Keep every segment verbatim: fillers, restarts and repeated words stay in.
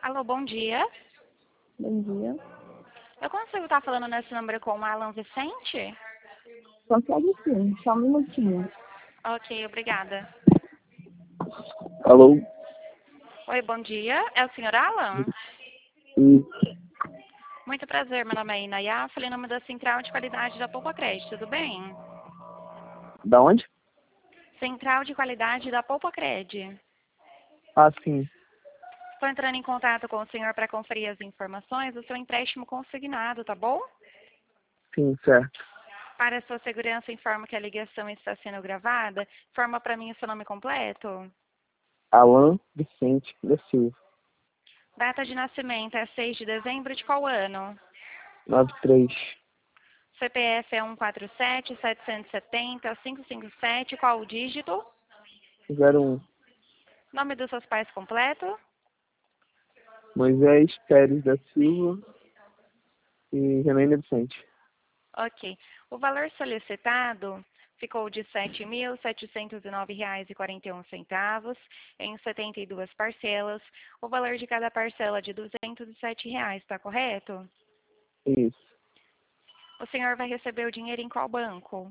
Alô, bom dia. Bom dia. Eu consigo estar falando nesse número com o Alan Vicente? Consegue sim, só um minutinho. Ok, obrigada. Alô? Oi, bom dia. É o senhor Alan? Hum, Muito prazer, meu nome é Inayá. Falei em nome da Central de Qualidade da Poupa Crédito, tudo bem? Da onde? Central de Qualidade da Poupa Crédito. Ah, sim. Estou entrando em contato com o senhor para conferir as informações do seu empréstimo consignado, tá bom? Sim, certo. Para a sua segurança, informo que a ligação está sendo gravada. Informa para mim o seu nome completo. Alan Vicente da Silva. Data de nascimento é seis de dezembro de qual ano? noventa e três. C P F é um quatro sete, sete sete zero, cinco cinco sete. Qual o dígito? zero um. Nome dos seus pais completo? Moisés Pérez da Silva e Renaine Vicente. Ok. O valor solicitado ficou de sete mil setecentos e nove reais e quarenta e um centavos em setenta e duas parcelas. O valor de cada parcela é de duzentos e sete reais, está correto? Isso. O senhor vai receber o dinheiro em qual banco?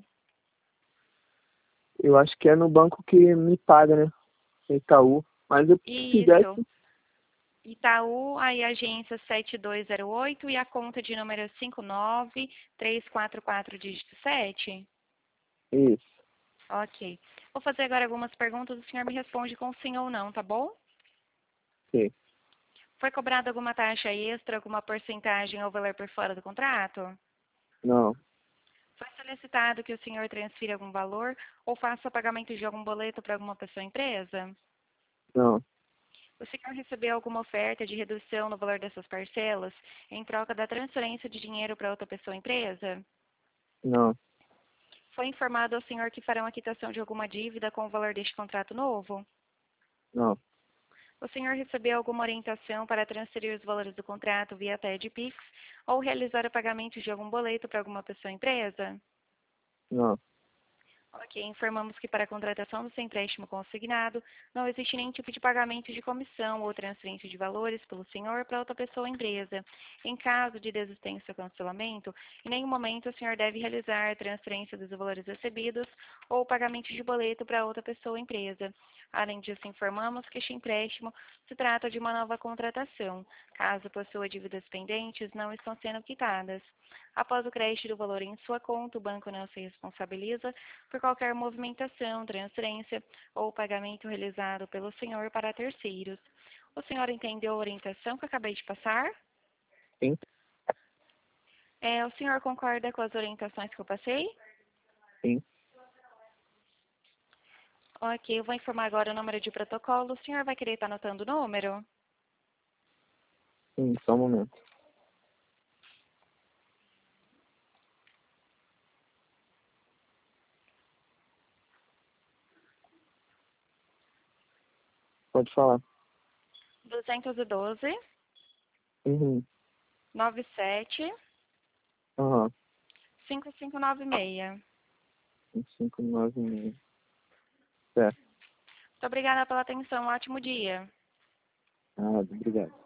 Eu acho que é no banco que me paga, né? Itaú. Mas eu se Isso. fizesse, Itaú, aí agência sete dois zero oito e a conta de número cinco nove três quatro quatro, dígito sete? isso. Ok. Vou fazer agora algumas perguntas, o senhor me responde com sim ou não, tá bom? Sim. Foi cobrada alguma taxa extra, alguma porcentagem ou valor por fora do contrato? Não. Foi solicitado que o senhor transfira algum valor ou faça pagamento de algum boleto para alguma pessoa ou empresa? Não. O senhor recebeu alguma oferta de redução no valor dessas parcelas em troca da transferência de dinheiro para outra pessoa ou empresa? Não. Foi informado ao senhor que farão a quitação de alguma dívida com o valor deste contrato novo? Não. O senhor recebeu alguma orientação para transferir os valores do contrato via T E D Pix ou realizar o pagamento de algum boleto para alguma pessoa ou empresa? Não. Ok, informamos que para a contratação do seu empréstimo consignado, não existe nenhum tipo de pagamento de comissão ou transferência de valores pelo senhor para outra pessoa ou empresa. Em caso de desistência ou cancelamento, em nenhum momento o senhor deve realizar a transferência dos valores recebidos ou pagamento de boleto para outra pessoa ou empresa. Além disso, informamos que este empréstimo se trata de uma nova contratação, caso possua dívidas pendentes não estão sendo quitadas. Após o crédito do valor em sua conta, o banco não se responsabiliza por qualquer movimentação, transferência ou pagamento realizado pelo senhor para terceiros. O senhor entendeu a orientação que eu acabei de passar? Sim. É, o senhor concorda com as orientações que eu passei? Sim. Ok, eu vou informar agora o número de protocolo. O senhor vai querer estar anotando o número? Sim, só um momento. Pode falar. duzentos e doze, Uhum. noventa e sete, Aham. cinquenta e cinco noventa e seis. cinco nove seis. Certo. Muito obrigada pela atenção. Um ótimo dia. Ah, obrigado.